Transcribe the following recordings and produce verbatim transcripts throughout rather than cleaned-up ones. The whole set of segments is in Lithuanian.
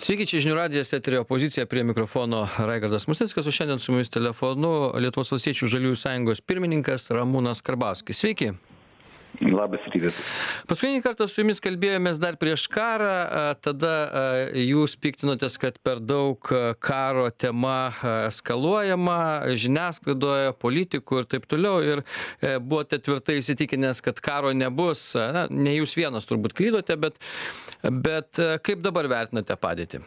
Sveiki, čia žinių radijas, eterio opozicija, prie mikrofono Raigardas Musnickas, o šiandien su mumis telefonu Lietuvos valstiečių žaliųjų sąjungos pirmininkas Ramūnas Karbauskis. Sveiki. Labas rytas. Paskutinį kartą su jumis kalbėjomės dar prieš karą, tada jūs piktinotės, kad per daug karo tema eskaluojama žiniasklaidoje, politikų ir taip toliau, ir buvote tvirtai įsitikinęs, kad karo nebus. Na, ne jūs vienas turbūt klydote, bet, bet kaip dabar vertinate padėtį?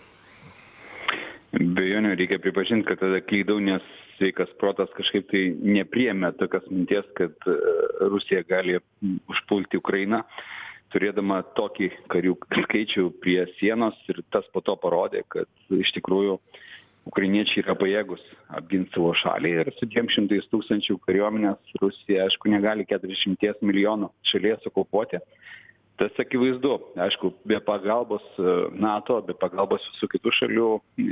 Be jo, reikia pripažinti, kad tada klydau, nes sveikas protas kažkaip tai nepriėmė tokios minties, kad Rusija gali užpulti Ukrainą, turėdama tokį karių skaičių prie sienos, ir tas po to parodė, kad iš tikrųjų ukrainiečiai yra pajėgus apginti savo šalį, ir su dviem šimtais tūkstančių kariuomenės Rusija, aišku, negali keturiasdešimties milijonų šalies okupuoti. Tas akivaizdu, aišku, be pagalbos NATO, be pagalbos visų kitų šalių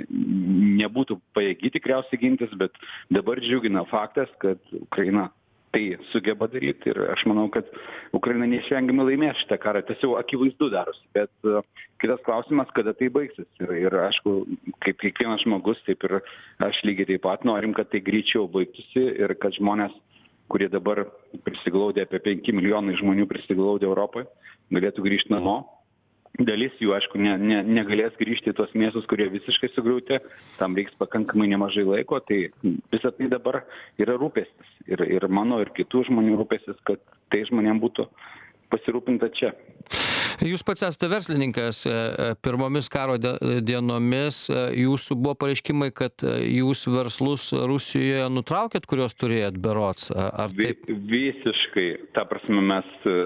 nebūtų pajėgi tikriausiai gintis, bet dabar džiugina faktas, kad Ukraina tai sugeba daryti, ir aš manau, kad Ukraina neišvengiamai laimės šitą karą, tiesiog akivaizdu darosi, bet uh, kitas klausimas, kada tai baigsis. Ir, ir aišku, kaip kiekvienas žmogus, taip ir aš lygiai taip pat norim, kad tai greičiau baigtųsi ir kad žmonės, kurie dabar prisiglaudė, apie penki milijonai žmonių prisiglaudė Europoje, galėtų grįžti namo. Dalis jų, aišku, ne, ne, negalės grįžti į tos miestus, kurie visiškai sugriauti, tam reiks pakankamai nemažai laiko, tai visą tai dabar yra rūpestis. Ir, ir mano, ir kitų žmonių rūpestis, kad tai žmonėm būtų pasirūpinta čia. Jūs pats esate verslininkas, pirmomis karo dienomis jūsų buvo pareiškimai, kad jūs verslus Rusijoje nutraukėt, kuriuos turėjot berods, ar taip? Visiškai, ta prasme mes,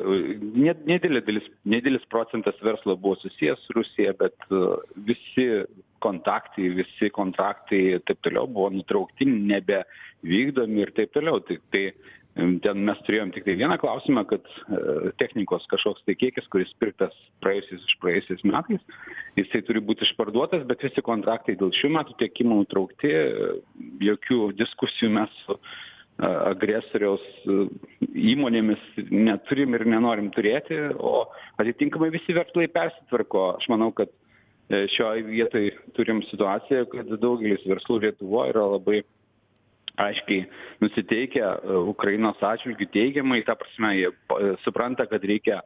nedidelis, nedidelis procentas verslo buvo susijęs su Rusija, bet visi kontaktai, visi kontraktai taip toliau buvo nutraukti, nebevykdomi ir taip toliau. Tai, tai ten mes turėjom tik tai vieną klausimą, kad e, technikos kažkoks tai kiekis, kuris pirktas praėjusiais iš praėjusiais metais, jisai turi būti išparduotas, bet visi kontraktai dėl šių metų tiekimo nutraukti, jokių diskusijų mes su e, agresoriaus e, įmonėmis neturim ir nenorim turėti, o atitinkamai visi verslai persitvarko. Aš manau, kad e, šioje vietoje turim situaciją, kad daugelis verslų Lietuvoje yra labai aiškiai nusiteikę Ukrainos atžvilgiu teigiamai, ta prasme, jie supranta, kad reikia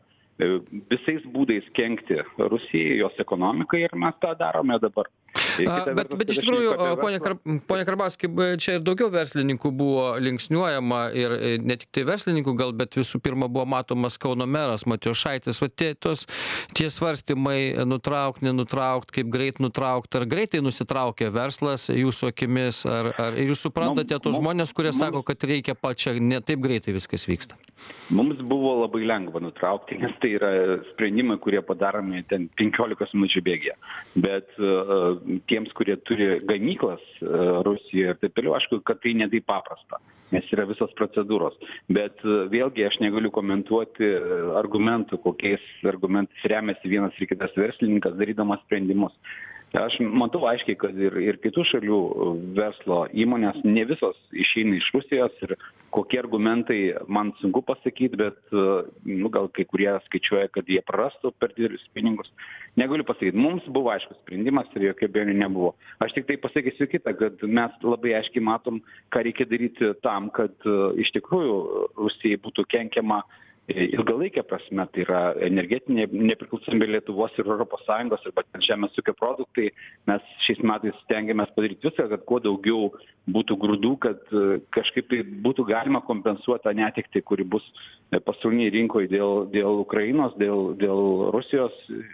visais būdais kenkti Rusijai, jos ekonomikai, ir mes tą darome dabar. A, bet, bet iš tikrųjų, ponia Kar, Karbauski, čia ir daugiau verslininkų buvo linksniuojama, ir ne tik tai verslininkų gal, bet visų pirma buvo matomas Kauno meras Matijošaitis. Va tie, tos, tie svarstymai nutraukt, nenutraukt, kaip greit nutraukt, ar greitai nusitraukė verslas jūsų akimis, ar, ar jūs suprantate tos žmonės, kurie mums sako, kad reikia pačia, ne taip greitai viskas vyksta? Mums buvo labai lengva nutraukti, nes tai yra sprendimai, kurie padaromi ten penkiolikos minučių bėgyje. Bet uh, tiems, kurie turi gamyklas uh, Rusijoje ir taip toliau, aišku, kad tai ne taip paprasta, nes yra visos procedūros. Bet uh, vėlgi aš negaliu komentuoti uh, argumentų, kokiais argumentais remiasi vienas ir kitas verslininkas, darydamas sprendimus. Aš matau aiškiai, kad ir, ir kitų šalių verslo įmonės ne visos išeina iš Rusijos, ir kokie argumentai man sunku pasakyti, bet nu, gal kai kurie skaičiuoja, kad jie prarastų per didelius pinigus. Negaliu pasakyti, mums buvo aiškus sprendimas ir jokie bėnių nebuvo. Aš tik tai pasakysiu kitą, kad mes labai aiškiai matom, ką reikia daryti tam, kad iš tikrųjų Rusijai būtų kenkiama ilgalaikė prasme, tai yra energetinė nepriklausomybė Lietuvos ir Europos Sąjungos, arba žemės ūkio produktai. Mes šiais metais stengiamės padaryti viską, kad kuo daugiau būtų grūdų, kad kažkaip tai būtų galima kompensuoti tą netektį, kuri bus pasaulinėje rinkoje dėl, dėl Ukrainos, dėl, dėl Rusijos,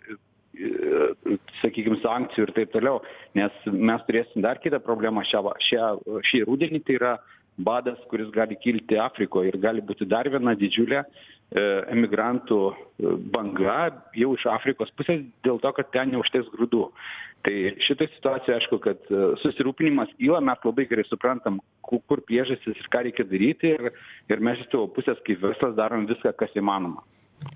sakykime, sankcijų ir taip toliau. Nes mes turėsim dar kitą problemą šią, šią, šį rudenį, tai yra badas, kuris gali kilti Afrikoje, ir gali būti dar viena didžiulė emigrantų banga jau iš Afrikos pusės, dėl to, kad ten neužteks grūdų. Tai šitą situaciją, aišku, kad susirūpinimas kyla, mes labai gerai suprantam, kur priežastis ir ką reikia daryti, ir, ir mes iš savo pusės kaip verslas darom viską, kas įmanoma.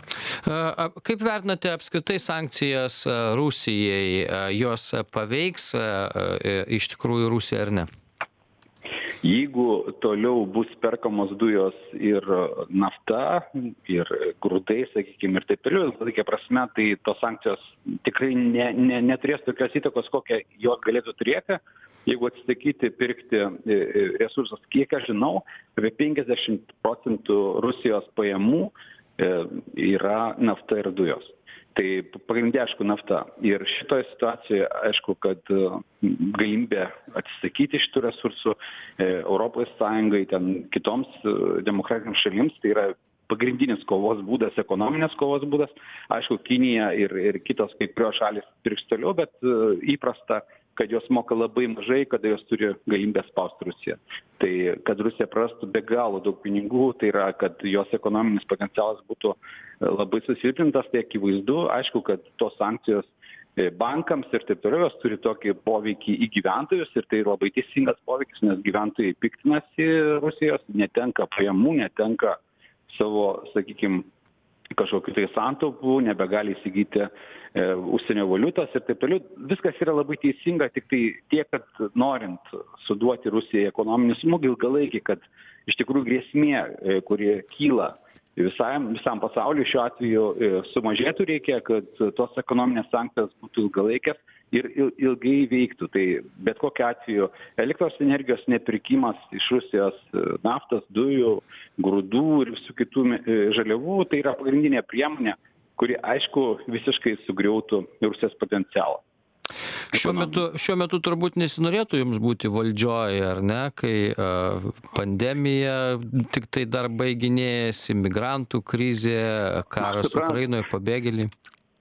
Kaip vertinate apskritai sankcijas Rusijai? Jos paveiks iš tikrųjų Rusiją ar ne? Jeigu toliau bus perkamos dujos ir nafta, ir grūdai, sakykime, ir taip toliau, ilgalaikė prasme, tai tos sankcijos tikrai ne, ne, neturės tokios įtakos, kokią jos galėtų turėti. Jeigu atsisakyti pirkti resursus, kiek aš žinau, apie penkiasdešimt procentų Rusijos pajamų yra nafta ir dujos. Tai pagrindė, aišku, nafta. Ir šitoje situacijoje, aišku, kad galimybė atsisakyti šitų resursų Europos Sąjungai, ten kitoms demokratinėms šalims, tai yra pagrindinis kovos būdas, ekonominės kovos būdas. Aišku, Kinija ir, ir kitos kai kurios šalis pirks toliau, bet įprasta, kad jos moka labai mažai, kada jos turi galimybę spausti Rusiją. Tai kad Rusija prarastų be galo daug pinigų, tai yra, kad jos ekonominis potencialas būtų labai susilpnintas, tai akivaizdu. Aišku, kad tos sankcijos bankams ir taip toliau jos turi tokį poveikį į gyventojus ir tai labai teisingas poveikis, nes gyventojai piktinasi Rusijos, netenka pajamų, netenka savo, sakykime, kažkokiu tai santaupų, nebegali įsigyti e, užsienio valiutos ir taip toliau. Viskas yra labai teisinga, tik tai tiek, kad norint suduoti Rusijai ekonominį smūgį ilgalaikį, kad iš tikrųjų grėsmė, e, kuri kyla visam, visam pasauliu, šiuo atveju e, sumažėtų, reikia, kad tos ekonominės sankcijos būtų ilgalaikės ir ilgai veiktų. Tai bet kokiu atveju elektros energijos nepirkimas iš Rusijos naftos, dujų, grūdų ir visų kitų žaliavų, tai yra pagrindinė priemonė, kuri, aišku, visiškai sugriautų Rusijos potencialą. Šiuo metu, šiuo metu turbūt nesinorėtų jums būti valdžioje, ar ne, kai uh, pandemija tik tai dar baiginėjasi, migrantų krizė, karas Ukrainoje, pabėgėliai.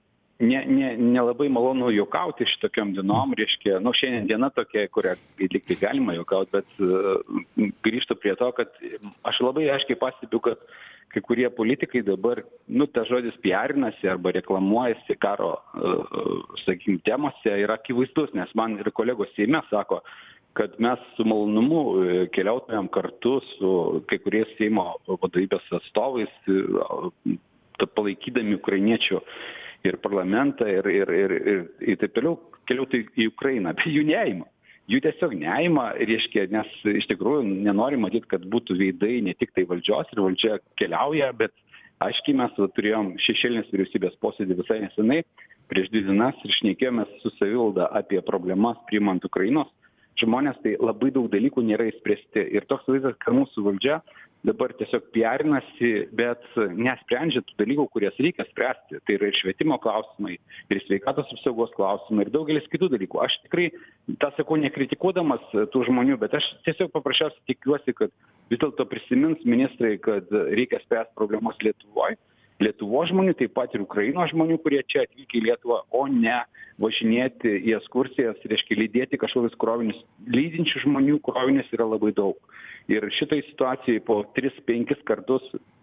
Ne, ne, nelabai malonu juokauti šitokiom dienom, reiškia, nu, šiandien diena tokia, kurią lyg tai galima juokauti, bet uh, grįžtu prie to, kad aš labai aiškiai pastebiu, kad kai kurie politikai dabar, nu, ta žodis piarinasi arba reklamuojasi karo, uh, sakykime, temose yra akivaizdus, nes man ir kolegos Seime sako, kad mes su malonumu keliautumėm kartu su kai kuriais Seimo vadovybės atstovais, uh, palaikydami ukrainiečių ir parlamentą ir, ir, ir, ir, ir taip toliau keliautų į Ukrainą, bet jų neima. Jų tiesiog neima, reiškia, nes iš tikrųjų nenori matyti, kad būtų veidai ne tik tai valdžios ir valdžia keliauja, bet aiškiai mes turėjom šešėlinės vyriausybės posėdį visai nesenai, prieš dvi dienas ir šnekėjomės su savivalda apie problemas priimant Ukrainos žmonės, tai labai daug dalykų nėra įspręsti. Ir toks vaizdas, kad mūsų valdžia dabar tiesiog piarinasi, bet nesprendžia tų dalykų, kurias reikia spręsti. Tai yra ir švietimo klausimai, ir sveikatos apsaugos klausimai, ir daugelis kitų dalykų. Aš tikrai, tą sakau, nekritikuodamas tų žmonių, bet aš tiesiog paprasčiausiai tikiuosi, kad vis dėlto prisimins ministrai, kad reikia spręsti problemas Lietuvoje. Lietuvos žmonių, taip pat ir Ukrainos žmonių, kurie čia atvykę į Lietuvą, o ne važinėti į ekskursijas, reiškia lydėti kažkokius krovinius. Lydinčių žmonių krovinius yra labai daug. Ir šitai situacijai po tris penkis kartus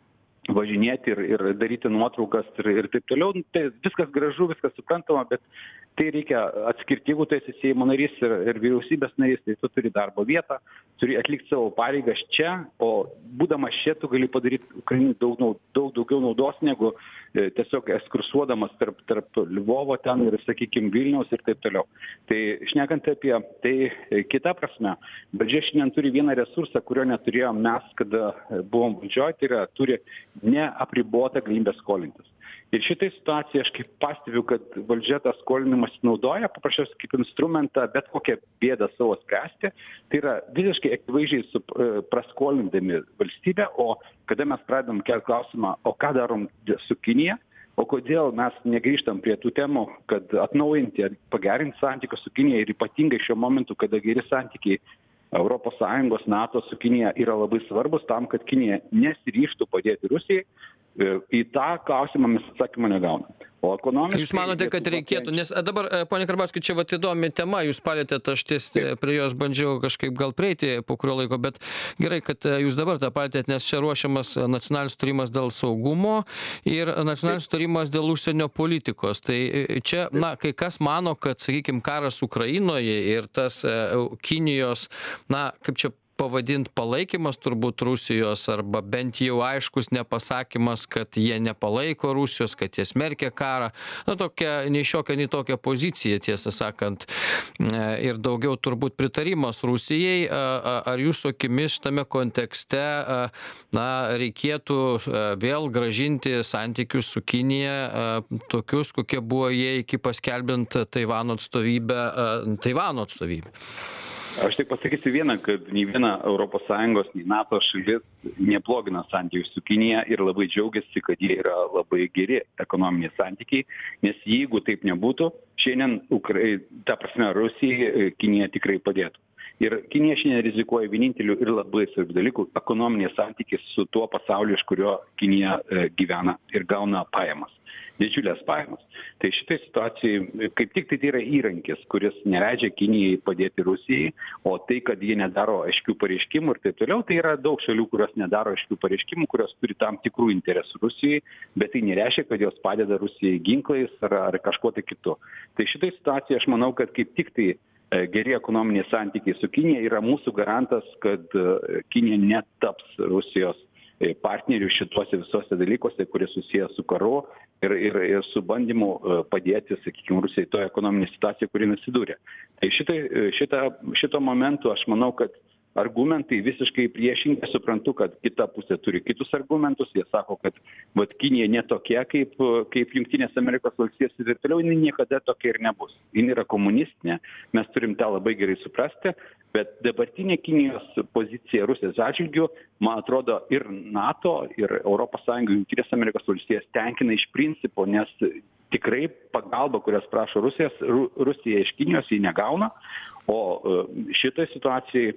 važinėti ir, ir daryti nuotraukas ir, ir taip toliau, tai viskas gražu, viskas suprantama, bet tai reikia atskirti, jeigu tu esi Seimo narys ir, ir vyriausybės narys, tai tu turi darbo vietą, turi atlikti savo pareigas čia, o būdamas čia tu gali padaryti Ukrainai daug, daug daugiau naudos negu e, tiesiog ekskursuodamas tarp, tarp Lvovo ten ir, sakykime, Vilniaus ir taip toliau. Tai šnekant apie tai e, kitą prasme, valdžia šiandien turi vieną resursą, kurio neturėjom mes, kada buvom valdžioj, tai yra turi neapribotą galimybę skolintis. Ir šitai situacija, aš kaip pastebiu, kad valdžia tą skolinimas naudoja paprasčiausiai kaip instrumentą bet kokią bėdą savo spręsti. Tai yra visiškai akivaizdžiai su, praskolindami valstybę, o kada mes pradedam kelti klausimą, o ką darom su Kinija, o kodėl mes negrįžtam prie tų temų, kad atnaujinti, pagerinti santykius su Kinija ir ypatingai šiuo momentu, kada geri santykiai Europos Sąjungos, NATO su Kinija yra labai svarbus tam, kad Kinija nesiryžtų padėti Rusijai. Į tą klausimą mes atsakymą negaunam. O ekonomiškai... Jūs manote, kad reikėtų, nes dabar, ponia Karbauski, čia vat įdomi tema, jūs palėtėte, aš ties prie jos bandžiau kažkaip gal prieiti po kurio laiko, bet gerai, kad jūs dabar tą palėtėte, nes čia ruošiamas nacionalinis sutarimas dėl saugumo ir nacionalinis sutarimas dėl užsienio politikos. Tai čia, na, kai kas mano, kad, sakykime, karas Ukrainoje ir tas Kinijos, na, kaip čia pavadint palaikymas turbūt Rusijos arba bent jau aiškus nepasakymas, kad jie nepalaiko Rusijos, kad jie smerkia karą. Na, tokia nei šiokia, nei tokia pozicija, tiesą sakant, ir daugiau turbūt pritarimas Rusijai. Ar jūsų akimis šitame kontekste, na, reikėtų vėl gražinti santykius su Kinija tokius, kokie buvo jie iki paskelbint Taivano atstovybę, Taivano atstovybę? Aš tik pasakysiu vieną, kad nei viena Europos Sąjungos, nei NATO šalis neblogina santykių su Kinija ir labai džiaugiasi, kad jie yra labai geri ekonominiai santykiai, nes jeigu taip nebūtų, šiandien, Ukrai, ta prasme, Rusijai Kinija tikrai padėtų. Ir Kinija šiandien rizikuoja vieninteliu ir labai svarbių dalykų - ekonominiai santykiai su tuo pasauliu, iš kurio Kinija gyvena ir gauna pajamas. Didžiulės pajamas. Tai šitai situacijai kaip tik tai yra įrankis, kuris neleidžia Kinijai padėti Rusijai, o tai, kad jie nedaro aiškių pareiškimų ir taip toliau, tai yra daug šalių, kurios nedaro aiškių pareiškimų, kurios turi tam tikrų interesų Rusijai, bet tai nereiškia, kad jos padeda Rusijai ginklais ar, ar kažkuo tai kitu. Tai šitai situacijai aš manau, kad kaip tik tai geri ekonominiai santykiai su Kinija yra mūsų garantas, kad Kinija netaps Rusijos partnerių šituose visuose dalykuose, kurie susiję su karu ir, ir, ir su bandymu padėti, sakykime, Rusijai toje ekonominėje situacijoje, kuri nusidūrė. Tai šitai, šita, šito momentu aš manau, kad argumentai visiškai priešingi. Suprantu, kad kita pusė turi kitus argumentus. Jie sako, kad vat, Kinija netokia kaip, kaip Jungtinės Amerikos valstijos ir taip toliau, jinai niekada tokia ir nebus. Jin yra komunistinė, mes turim tą labai gerai suprasti, bet dabartinė Kinijos pozicija Rusijos atžvilgiu, man atrodo, ir NATO, ir Europos Sąjunga, Jungtinės Amerikos valstijos tenkina iš principo, nes tikrai pagalba, kurias prašo Rusijos, Rusija iš Kinijos jį negauna, o šitoj situacijai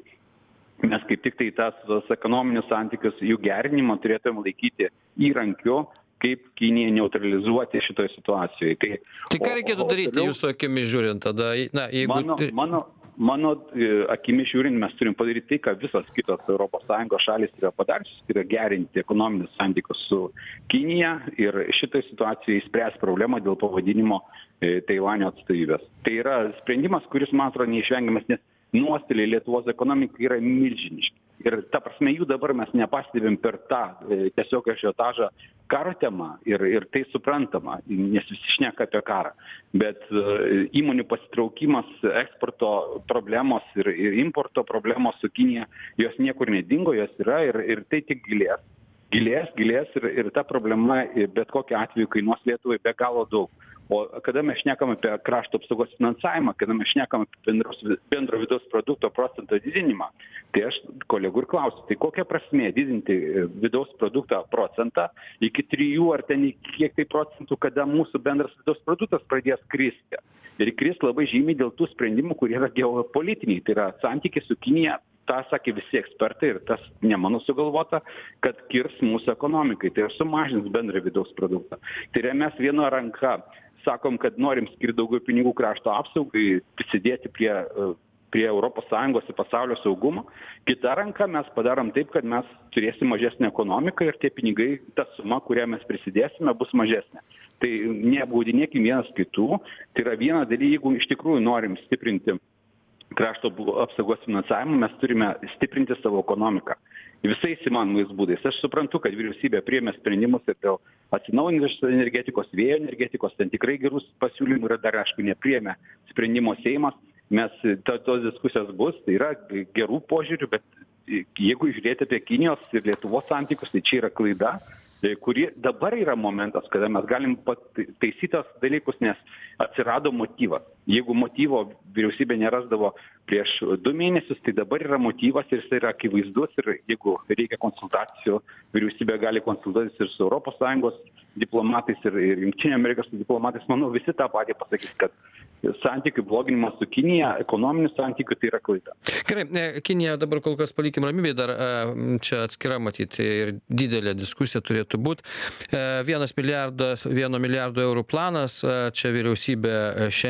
mes kaip tik tai tas, tas ekonominius santykius, jų gerinimą turėtume laikyti įrankiu, kaip Kiniją neutralizuoti šitoje situacijoje. Tai, tai ką reikėtų o, daryti toliau, jūsų akimis žiūrint tada? Na, jeigu... Mano, mano, mano akimis žiūrint, mes turim padaryti tai, ką visos kitos Europos Sąjungos šalis yra padariusios, tai yra gerinti ekonominius santykius su Kinija ir šitoj situacijai spręs problemą dėl pavadinimo e, Taivanio atstovybės. Tai yra sprendimas, kuris, man atrodo, neišvengiamas, nes nuostoliai Lietuvos ekonomikai yra milžiniški. Ir ta prasme, jų dabar mes nepastebim per tą e, tiesiog ažiotažą karo tema ir, ir tai suprantama, nes visi šneka apie karą. Bet e, įmonių pasitraukimas, eksporto problemos ir, ir importo problemos su Kinija, jos niekur nedingo, jos yra ir, ir tai tik gilės. Gilės, gilės ir, ir ta problema bet kokiu atveju kainuos Lietuvai be galo daug. O kada mes šnekam apie krašto apsaugos finansavimą, kada mes šnekam apie bendros, bendro vidaus produkto procento didinimą, tai aš kolegų ir klausiu, tai kokia prasmė didinti vidaus produkto procentą iki trijų ar ten kiek tai procentų, kada mūsų bendras vidaus produktas pradės kristi. Ir kris labai žymiai dėl tų sprendimų, kurie yra geopolitiniai, tai yra santykiai su Kinija. Ta sakė visi ekspertai ir tas ne mano sugalvota, kad kirs mūsų ekonomikai, tai sumažins bendrą vidaus produktą. Tai yra mes viena ranka sakom, kad norim skirti daugiau pinigų krašto apsaugai, prisidėti prie, prie Europos Sąjungos ir pasaulio saugumo. Kita ranka mes padarom taip, kad mes turėsim mažesnę ekonomiką ir tie pinigai, ta suma, kurią mes prisidėsime, bus mažesnė. Tai neapgaudinėkim vienas kitų. Tai yra viena dalyka, jeigu iš tikrųjų norim stiprinti krašto apsaugos finansavimą, mes turime stiprinti savo ekonomiką visais įmanomais būdais. Aš suprantu, kad vyriausybė priėmė sprendimus ir dėl atsinaujinančios energetikos, vėjo energetikos, ten tikrai gerus pasiūlymų yra, dar aišku nepriėmė sprendimo Seimas. Mes, to, tos diskusijos bus, tai yra gerų požiūrių, bet jeigu žiūrėti apie Kinijos ir Lietuvos santykius, tai čia yra klaida, kuri dabar yra momentas, kada mes galim taisyti tos dalykus, nes atsirado motyvas. Jeigu motyvo vyriausybė nerasdavo prieš du mėnesius, tai dabar yra motyvas ir jis yra akivaizdus ir jeigu reikia konsultacijų, vyriausybė gali konsultuotis ir su Europos Sąjungos diplomatais ir, ir Jungtinės Amerikos diplomatais. Manau, visi tą patį pasakys, kad santykių bloginimas su Kinija, ekonominių santykių, tai yra klaida. Gerai, Kinija dabar kol kas palikim ramybėje, dar čia atskira matyti ir didelė diskusija turėtų būti. Vienas milijardas, vieno milijardo eurų planas, čia vyriausybė šiandien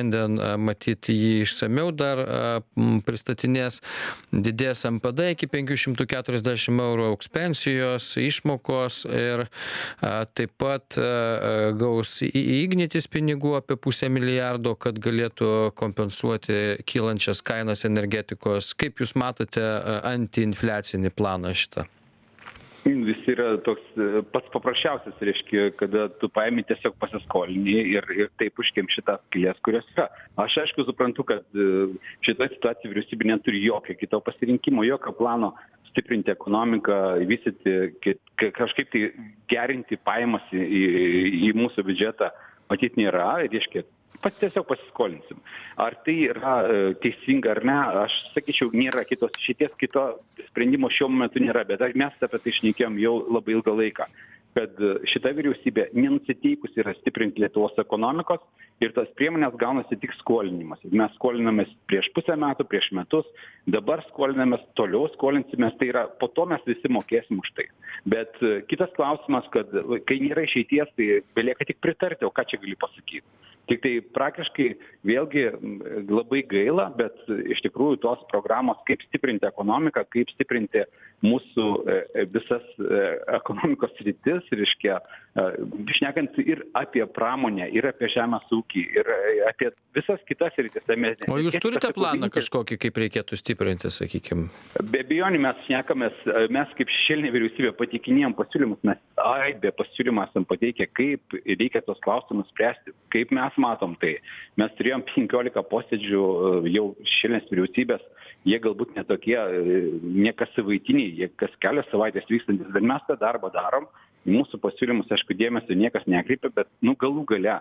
matyt jį išsamiau dar pristatinės, didės M P D iki penkių šimtų keturiasdešimt eurų, augs pensijos, išmokos ir taip pat gaus į Ignitis pinigų apie pusę milijardo, kad galėtų kompensuoti kylančias kainas energetikos. Kaip Jūs matote antiinfliacinį planą šitą? Jis yra toks pats paprasčiausias, reiškia, kada tu paimi tiesiog pasiskolini ir, ir taip užkemši tas skylės, kurios yra. Aš aišku suprantu, kad šitoje situacijoje vyriausybė neturi jokio kito pasirinkimo, jokio plano stiprinti ekonomiką, vystyti, kažkaip tai gerinti pajamas į, į, į mūsų biudžetą, matyt nėra, reiškia, pas tiesiog pasiskolinsim. Ar tai yra e, teisinga ar ne, aš sakyčiau, nėra kitos išeities, kito sprendimo šiuo metu nėra, bet mes apie tai šnekėjom jau labai ilgą laiką, kad šita vyriausybė nenusiteikusi yra stiprinti Lietuvos ekonomikos ir tas priemonės gaunasi tik skolinimas. Mes skolinamės prieš pusę metų, prieš metus, dabar skolinamės, toliau skolinsimės, tai yra, po to mes visi mokėsim už tai. Bet kitas klausimas, kad kai nėra išeities, tai belieka tik pritarti, o ką čia gali pasakyti. Tik tai praktiškai vėlgi labai gaila, bet iš tikrųjų tos programos, kaip stiprinti ekonomiką, kaip stiprinti mūsų visas ekonomikos sritis, reiškia, šnekant ir apie pramonę, ir apie žemės ūkį, ir apie visas kitas sritis. O jūs turite planą kažkokį, kaip reikėtų stiprinti, sakykime? Be abejonių mes šnekamės, mes kaip šešėlinė vyriausybė pateikinėjom pasiūlymus, mes aibė pasiūlymą esam pateikę, kaip reikia tos klausimus spręsti, kaip mes matom tai. Mes turėjom penkiolika posėdžių jau šešėlinės vyriausybės, jie galbūt netokie, ne kas savaitiniai, jie kas kelias savaitės vykstantis, bet mes tą darbą darom, mūsų pasiūlymus, aišku, dėmesio niekas nekreipia, bet nu galų gale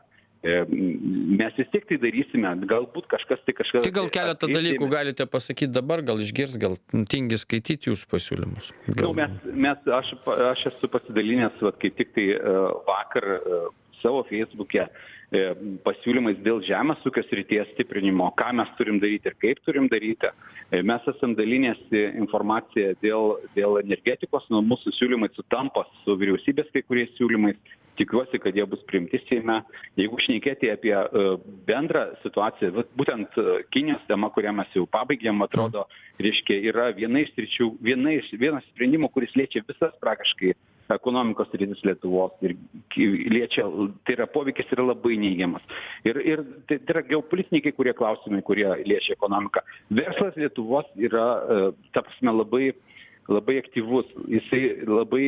mes vis tiek tai darysime, galbūt kažkas tai kažkas... Tai gal keletą dalykų galite pasakyti dabar, gal išgirs, gal tingi skaityti jūsų pasiūlymus? Gal... Nu, mes, mes, aš, aš esu pasidalinęs, vat, kaip tik tai vakar savo Facebook'e pasiūlymais dėl žemės ūkio srities stiprinimo, ką mes turim daryti ir kaip turim daryti. Mes esam dalinęsi informaciją dėl, dėl energetikos, nu, mūsų siūlymai sutampa su vyriausybės kai kuriais siūlymais. Tikiuosi, kad jie bus priimti Seime. Jeigu šnekėti apie uh, bendrą situaciją, būtent uh, Kinijos tema, kurią mes jau pabaigėm, atrodo, reiškia, yra viena iš sričių, viena iš, vienas sprendimų, kuris liečia visas praktiškai ekonomikos sritis Lietuvos ir liečia, tai yra poveikis yra labai neigiamas. Ir, ir tai, tai yra geopolitiniai kai kurie klausimai, kurie liečia ekonomiką. Verslas Lietuvos yra, uh, ta prasme, labai, labai aktyvus, jisai labai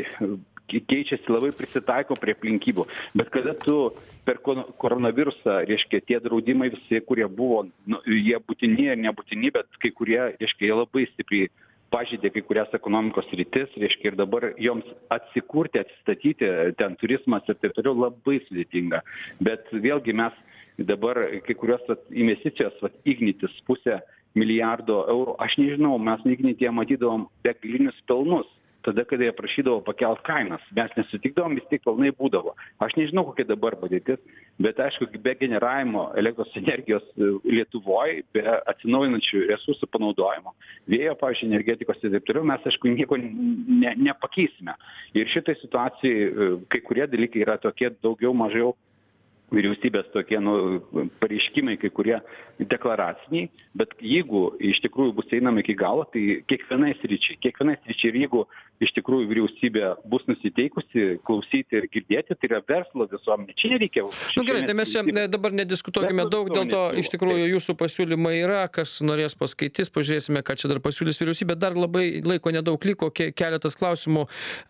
keičiasi, labai prisitaiko prie aplinkybių. Bet kada tu per koronavirusą, reiškia, tie draudimai visi, kurie buvo, nu, jie būtini ir nebūtini, bet kai kurie, reiškia, jie labai stipriai pažeidė kai kurias ekonomikos rytis, reiškia, ir dabar joms atsikurti, atsistatyti, ten turizmas ir taip toliau labai sudėtinga. Bet vėlgi mes dabar kai kurios vat, investicijos, vat, Ignitis pusę milijardo eurų, aš nežinau, mes Ignityje matydavom begalinius pelnus. Tada, kada jie prašydavo pakelt kainas, mes nesutikdavom, vis tik pelnai būdavo. Aš nežinau, kokia dabar padėtis, bet aišku, be generavimo elektros energijos Lietuvoje, be atsinaujinančių resursų panaudojimo, vėjo, pavyzdžiui, energetikos ir taip toliau, mes, aišku, nieko ne, nepakeisime. Ir šitai situacijai kai kurie dalykai yra tokie daugiau mažiau vyriausybės tokie nu, pareiškimai, kai kurie deklaraciniai, bet jeigu iš tikrųjų bus einama iki galo, tai kiekvienai sričiai, kiekvienai sričiai ir jeigu iš tikrųjų vyriausybė bus nusiteikusi klausyti ir girdėti, tai yra verslo visuomenė. Čia nereikia. Nu gerai, tai mes čia dabar nediskutuokime daug, dėl to iš tikrųjų jūsų pasiūlymai yra, kas norės paskaitys, pažiūrėsime, ką čia dar pasiūlys vyriausybė. Dar labai laiko nedaug liko, keletas klausimų,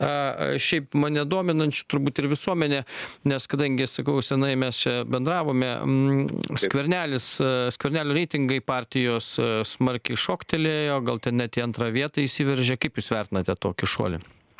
šiaip mane dominančių, turbūt ir visuomenė, nes kadangi, sakau, senai mes čia bendravome, Skvernelis, Skvernelio reitingai partijos smarkiai šoktelėjo, gal ten net į antrą vietą įsiveržė. Kaip jūs vertinate tokį šuolį?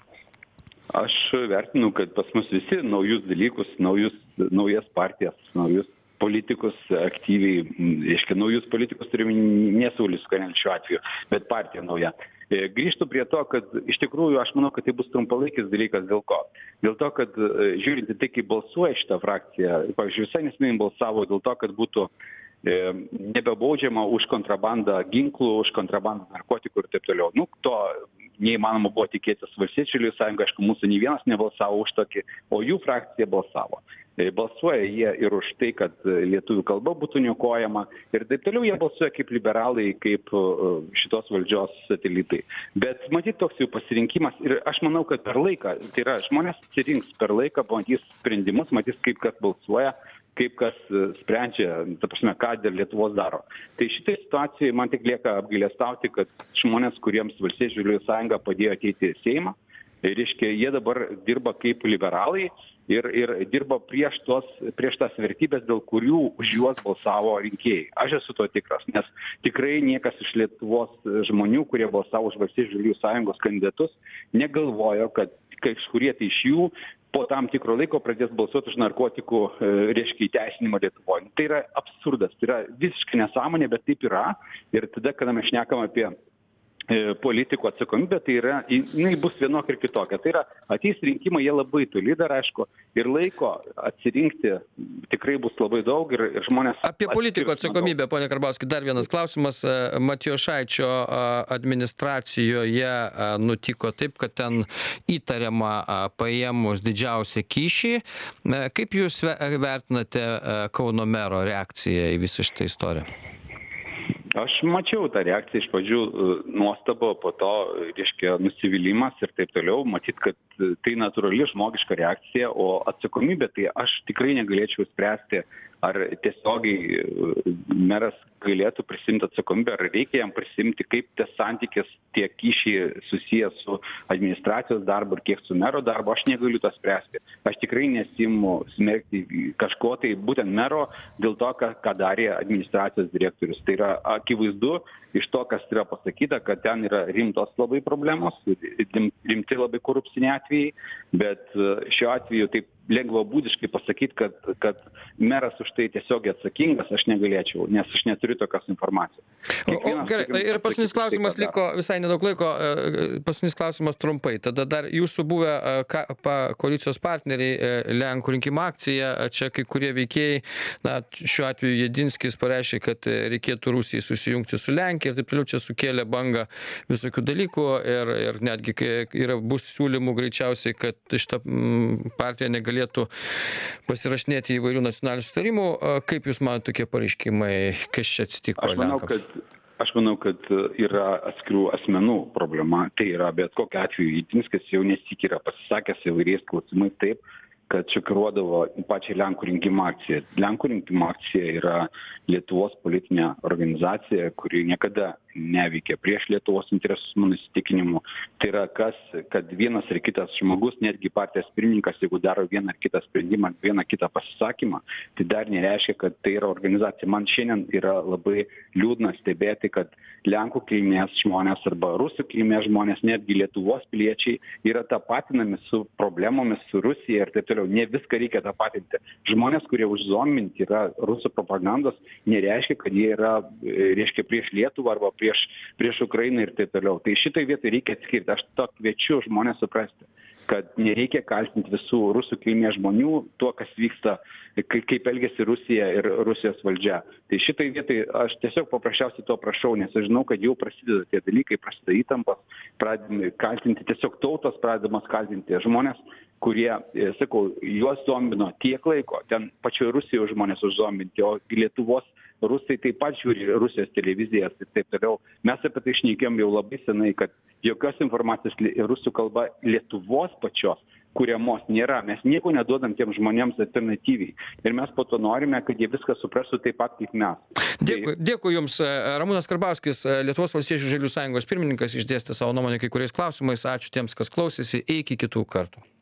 Aš vertinu, kad pas mus visi naujus dalykus, naujus, naujas partijas, naujus politikus aktyviai, reiškia, naujus politikus turime ne Saulius Skvernelis šiuo atveju, bet partija nauja. Grįžtu prie to, kad iš tikrųjų aš manau, kad tai bus trumpalaikis dalykas. Dėl ko? Dėl to, kad žiūrint į tai, kaip balsuoja šitą frakciją, pavyzdžiui, visai neseniai balsavo dėl to, kad būtų e, nebebaudžiama už kontrabandą ginklų, už kontrabandą narkotikų ir taip toliau. Nu, to neįmanoma buvo tikėtis Valstiečių Žaliųjų sąjunga, aišku, mūsų nei vienas nebalsavo už tokį, o jų frakcija balsavo. balsuoja jie ir už tai, kad lietuvių kalba būtų niokojama ir taip toliau, jie balsuoja kaip liberalai, kaip šitos valdžios satelitai. Bet matyt, toks jų pasirinkimas ir aš manau, kad per laiką, tai yra žmonės atsirinks per laiką, pamatys sprendimus, matys, kaip kas balsuoja, kaip kas sprendžia, ta prasme, ką dėl Lietuvos daro. Tai šitai situacijai man tik lieka apgailestauti, kad žmonės, kuriems Valstiečių žaliųjų sąjunga padėjo ateiti į Seimą, reiškia, jie dabar dirba kaip liberalai ir, ir dirba prieš, tos, prieš tas vertybės, dėl kurių už juos balsavo rinkėjai. Aš esu to tikras, nes tikrai niekas iš Lietuvos žmonių, kurie balsavo už Valstiečių žaliųjų sąjungos kandidatus, negalvojo, kad kažkurie tai iš jų po tam tikro laiko pradės balsuoti už narkotikų, reiškia, įteisinimą Lietuvoje. Tai yra absurdas, tai yra visiškai nesąmonė, bet taip yra. Ir tada, kada mes šnekam apie politikų atsakomybė, tai yra, jinai bus vienokia ir kitokia. Tai yra, ateis rinkimai, jie labai toli dar, aišku, ir laiko atsirinkti tikrai bus labai daug ir, ir žmonės... Apie politikų atsakomybę, pone Karbauski, dar vienas klausimas. Matijošaičio administracijoje nutiko taip, kad ten įtariama paėmus didžiausią kyšį. Kaip jūs vertinate Kauno mero reakciją į visą šitą istoriją? Aš mačiau tą reakciją iš pradžių nuostabą, po to, reiškia, nusivylimas ir taip toliau. Matyt, kad tai natūrali žmogiška reakcija, o atsakomybė, tai aš tikrai negalėčiau spręsti, ar tiesiogiai meras galėtų prisimti atsakomybę, ar reikia jam prisimti, kaip tas santykis tiek kyšiai susijęs su administracijos darbu ir kiek su mero darbu, aš negaliu to spręsti. Aš tikrai nesiimu smerkti kažko tai būtent mero dėl to, ką, ką darė administracijos direktorius. Tai yra akivaizdu iš to, kas yra pasakyta, kad ten yra rimtos labai problemos, rimti labai korupciniai atvejai, bet šiuo atveju taip lengvabūdiškai pasakyti, kad, kad meras už tai tiesiog atsakingas, aš negalėčiau, nes aš neturiu tokios informacijos. O, o, gerai, ir paskutinis klausimas tai, liko visai nedaug laiko, paskutinis klausimas trumpai. Tada dar jūsų buvę ka, pa, koalicijos partneriai Lenkų rinkimų akcija, čia kai kurie veikėjai, na, šiuo atveju Jedinskis pareiškė, kad reikėtų Rusijai susijungti su Lenkija ir taip toliau, čia sukėlė bangą visokių dalykų ir, ir netgi yra, bus siūlymų greičiausiai, kad šitą partiją negalėtų galėtų pasirašinėti įvairių nacionalinių sutarimų. Kaip jūs manote tokie pareiškimai, kas čia atsitiko aš manau, Lenkams? Kad, aš manau, kad yra atskirų asmenų problema. Tai yra, bet kokiu atveju Jedinskis jau nesik yra pasisakęs įvairiais klausimais taip, kad šokiruodavo pačią Lenkų rinkimų akciją. Lenkų rinkimų akcija yra Lietuvos politinė organizacija, kuri niekada neveikia prieš Lietuvos interesus, mano įsitikinimu. Tai yra kas, kad vienas ar kitas žmogus, netgi partijos pirmininkas, jeigu daro vieną ar kitą sprendimą, vieną kitą pasisakymą, tai dar nereiškia, kad tai yra organizacija. Man šiandien yra labai liūdna stebėti, kad Lenkų kilmės žmonės arba rusų kilmės žmonės, netgi Lietuvos piliečiai yra tapatinami su problemomis, su Rusija ir taip toliau. Ne viską reikia tapatinti. Žmonės, kurie užzominti yra rusų propagandos, nereiškia, kad jie yra, reiškia, prieš Lietuvą arba prieš, prieš Ukrainą ir taip toliau. Tai šitai vietai reikia atskirti. Aš to kviečiu žmonės suprasti, kad nereikia kaltinti visų rusų kilmės žmonių tuo, kas vyksta, kaip, kaip elgėsi Rusija ir Rusijos valdžia. Tai šitai vietai aš tiesiog paprasčiausiai to prašau, nes aš žinau, kad jau prasideda tie dalykai, prasideda įtampas, pradedami kaltinti, tiesiog tautos pradedamas kaltinti žmonės, kurie, sakau, juos zombino tiek laiko, ten pačioje Rusijoje žmonės užzombinti, o Lietuvos rusai taip pat žiūri Rusijos televizijas ir taip toliau. Mes apie tai šnekėjom jau labai senai, kad jokios informacijos rusų kalba Lietuvos pačios kuriamos nėra. Mes nieko neduodam tiem žmonėms alternatyviai. Ir mes po to norime, kad jie viską suprastų taip pat kaip mes. Dėkui, dėkui Jums. Ramūnas Karbauskis, Lietuvos Valstiečių žaliųjų sąjungos pirmininkas, išdėstė savo nuomonę kai kuriais klausimais. Ačiū tiems, kas klausėsi. Iki kitų kartų.